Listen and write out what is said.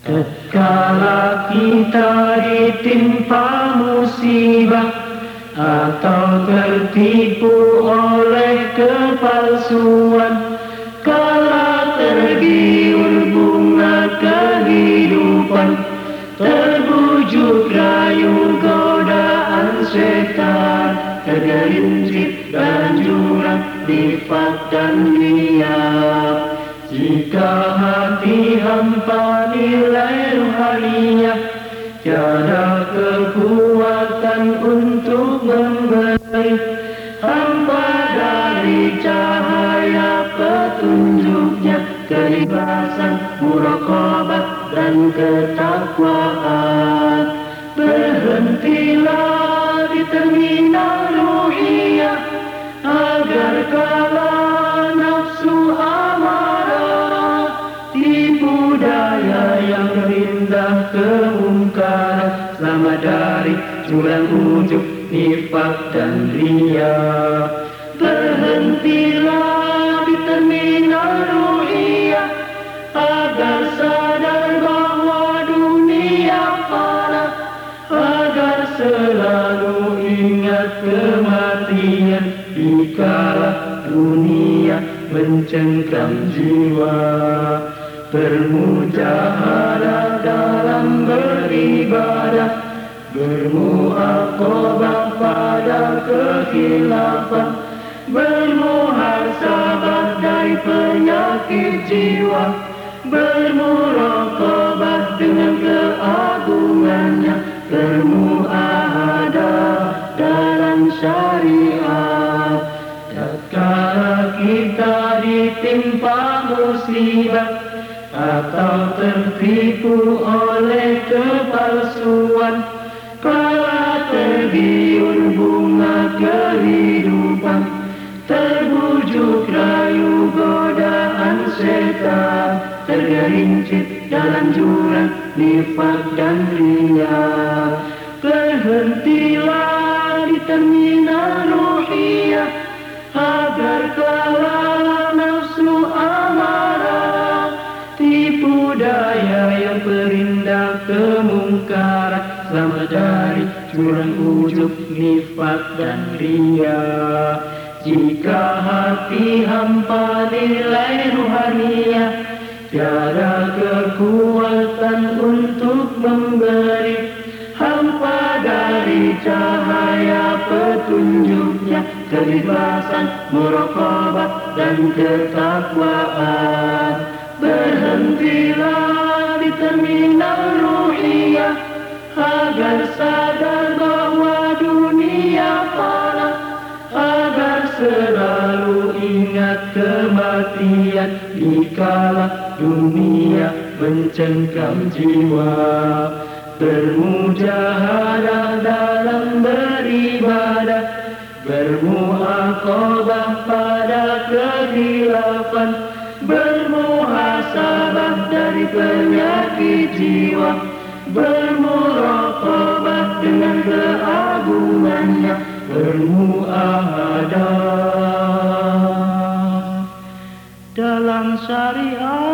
Tatkala kita ditimpa musibah atau tertipu oleh kepalsuan, kala tergiur bunga kehidupan, terbujuk rayu godaan setan, tergelincir dalam jurang nifak dan riya. Jika hati hampa nilai ruhaniah, tiada kekuatan untuk memberi, hampa dari cahaya petunjuknya, keikhlasan, muraqabah dan ketakwaan. Berhentilah di terminal ruhiyah, agar kala nafsu amarah tipu daya yang rindah kemungkaran, selamat dari jurang ujub nifak dan riya. Berhentilah di terminal ruhiyah, agar sadar bahwa dunia fana, agar selalu ingat kematian dikala dunia mencengkram jiwa. Bermujahadah dalam beribadah, bermuaqabah pada kekhilafan, bermuhasabah dari penyakit jiwa, bermuraqabah dengan keagungannya, bermuahadah dalam syariat. Tatkala kita ditimpa musibah atau tertipu oleh kepalsuan, kala tergiur bunga kehidupan, terbujuk rayu godaan setan, tergelincir dalam jurang nifak dan riya. Berhentilah di terminal ruhiyah, agar kala nafsu amarah tipu daya yang perindah kemungkaran, selamat dari jurang ujub nifak dan riya. Jika hati hampa nilai ruhaniah, tiada kekuatan untuk memberi, hampa dari cahaya petunjuknya, keikhlasan, muraqabah dan ketakwaan. Berhentilah di terminal ruhiyah, agar sadar bahwa dunia fana, agar selalu ingat kematian dikala dunia mencengkram jiwa. Bermujahadah dalam beribadah, bermuaqabah pada kekhilafan, bermuhasabah dari penyakit jiwa, bermuraqabah dengan keagungannya, bermuahadah dalam syariat.